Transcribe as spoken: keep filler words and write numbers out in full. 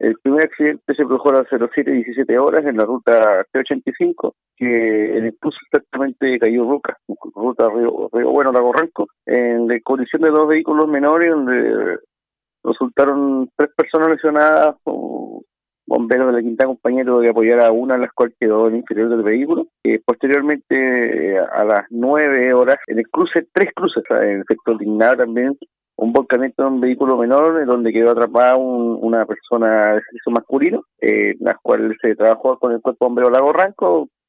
El primer accidente se produjo a las cero siete diecisiete horas en la ruta T ochenta y cinco, que en el cruce exactamente cayó Roca, ruta Río, Río Bueno, Lago Ranco, en la colisión de dos vehículos menores, donde resultaron tres personas lesionadas, o bomberos de la quinta compañero de apoyar a una, de las cuales quedó en el interior del vehículo. Eh, posteriormente, a las nueve horas, en el cruce, tres cruces, en el sector Dignidad también, un volcamiento de un vehículo menor, en donde quedó atrapada un, una persona de sexo masculino, eh, la cual se trabajó con el cuerpo bombero Lago Ranco,